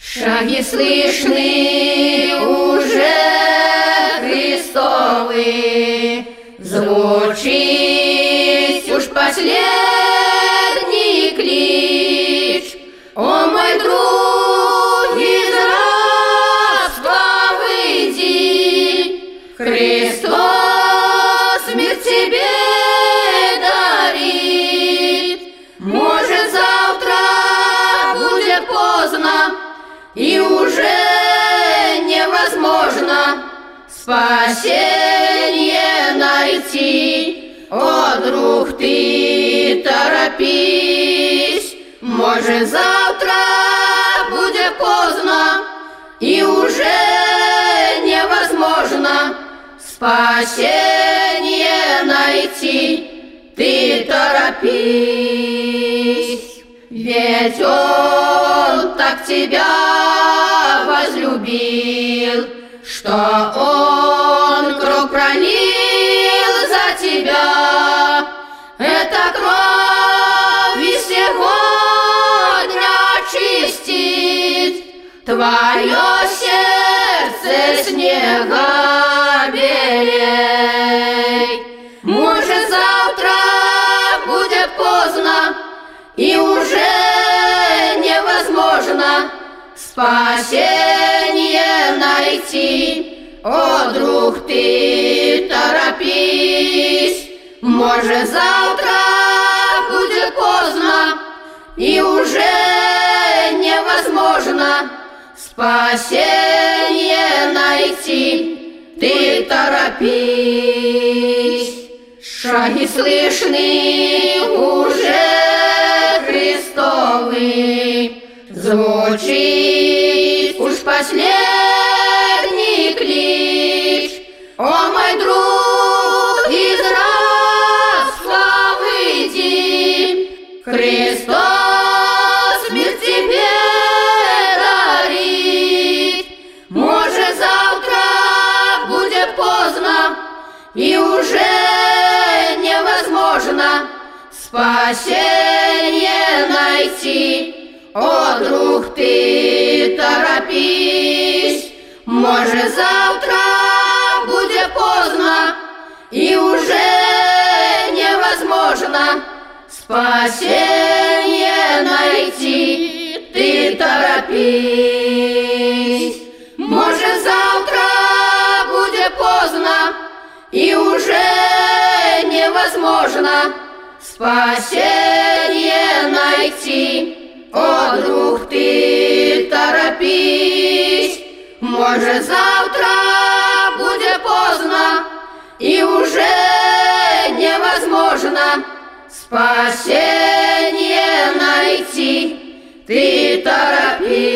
Шаги слышны уже Христовы, звучит уж последний клич. О, мой друг, из рабства выйди, Христос мир тебе дарит. Может, завтра будет поздно, и уже невозможно спасение найти. О, друг, ты торопись, может, завтра будет поздно, и уже невозможно спасение найти. Ты торопись, ведь Он так тебя возлюбил, что Он кровь пролил за тебя. Эта кровь и сегодня очистит твое сердце снега белей. Может, завтра будет поздно, и уже невозможно спасение найти. О, друг, ты торопись, может, завтра будет поздно, и уже невозможно спасение найти. Ты торопись, шаги слышны уже Христовы, звучит уж последний клич. О, мой друг, из рабства выйди, Христос мир тебе дарит. Может, завтра будет поздно, и уже невозможно спасение найти. О, друг, ты торопись, может, завтра будет поздно, и уже невозможно спасение найти. Ты торопись, может, завтра будет поздно, и уже невозможно спасение найти. О, друг, ты торопись, может, завтра будет поздно, и уже невозможно спасение найти. Ты торопись.